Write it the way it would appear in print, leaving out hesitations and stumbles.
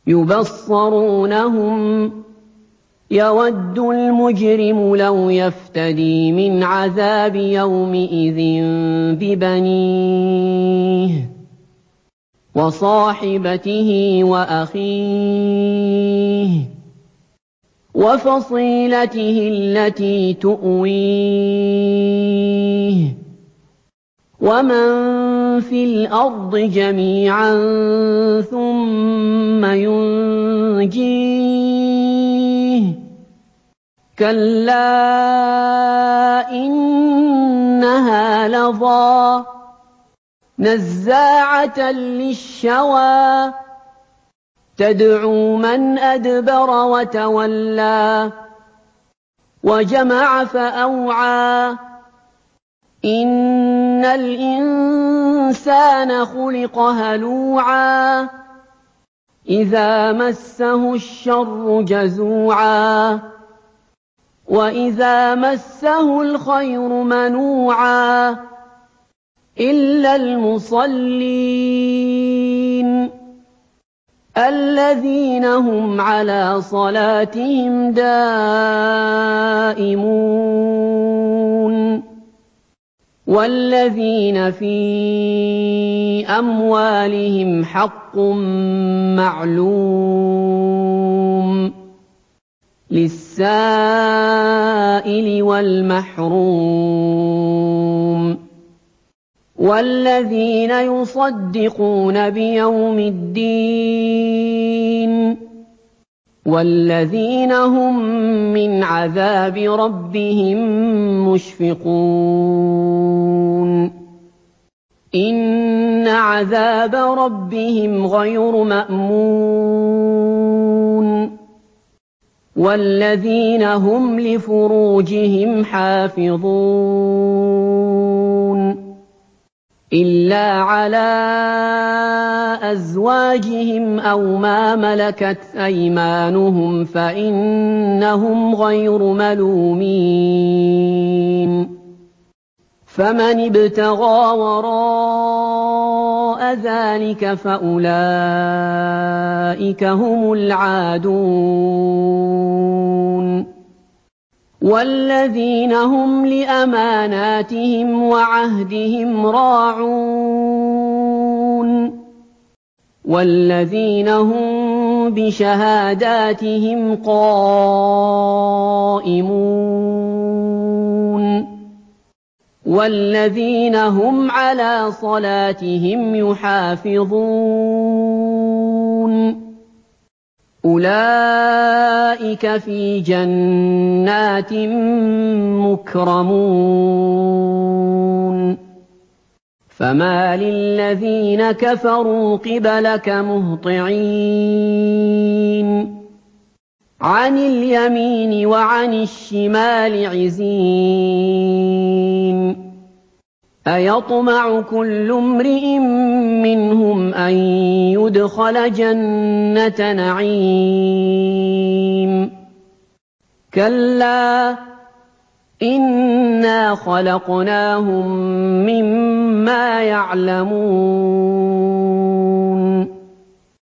يُبَصَّرُونَهُمْ ۚ يَوَدُّ الْمُجْرِمُ لَوْ يَفْتَدِي مِنْ عَذَابِ يَوْمِئِذٍ بِبَنِيهِ وَصَاحِبَتِهِ وَأَخِيهِ وَفَصِيلَتِهِ الَّتِي تُؤْوِيهِ وَمَن فِي الْأَرْضِ جَمِيعًا ثُمَّ يُنجِيهِ كَلَّا إِنَّهَا لَظَىٰ نَزَّاعَةً لِّلشَّوَىٰ تَدْعُو مَنْ أَدْبَرَ وَتَوَلَّىٰ وَجَمَعَ فَأَوْعَىٰ إِنَّ الْإِنسَانَ خُلِقَ هَلُوعًا إِذَا مَسَّهُ الشَّرُّ جَزُوعًا وَإِذَا مَسَّهُ الْخَيْرُ مَنُوعًا إِلَّا الْمُصَلِّينَ الَّذِينَ هُمْ عَلَىٰ صَلَاتِهِمْ دَائِمُونَ وَالَّذِينَ فِي أَمْوَالِهِمْ حَقٌّ مَّعْلُومٌ لِّلسَّائِلِ وَالْمَحْرُومِ وَالَّذِينَ يُصَدِّقُونَ بِيَوْمِ الدِّينِ وَالَّذِينَ هُم مِّنْ عَذَابِ رَبِّهِم مُّشْفِقُونَ إِنَّ عَذَابَ رَبِّهِمْ غَيْرُ مَأْمُونٍ وَالَّذِينَ هُمْ لِفُرُوجِهِمْ حَافِظُونَ إِلَّا عَلَىٰ أَزْوَاجِهِمْ أَوْ مَا مَلَكَتْ أَيْمَانُهُمْ فَإِنَّهُمْ غَيْرُ مَلُومِينَ فَمَنِ ابْتَغَىٰ وَرَاءَ ذَٰلِكَ فَأُولَٰئِكَ هُمُ الْعَادُونَ وَالَّذِينَ هُمْ لِأَمَانَاتِهِمْ وَعَهْدِهِمْ رَاعُونَ وَالَّذِينَ هُم بِشَهَادَاتِهِمْ قَائِمُونَ وَالَّذِينَ هُمْ عَلَىٰ صَلَاتِهِمْ يُحَافِظُونَ أُولَٰئِكَ فِي جَنَّاتٍ مُّكْرَمُونَ فَمَالِ الَّذِينَ كَفَرُوا قِبَلَكَ مُهْطِعِينَ عَنِ الْيَمِينِ وَعَنِ الشِّمَالِ عِزِينَ أَيَطْمَعُ كُلُّ امْرِئٍ مِّنْهُمْ أَن يُدْخَلَ جَنَّةَ نَعِيمٍ كَلَّا إِنَّا خَلَقْنَاهُم مِّمَّا يَعْلَمُونَ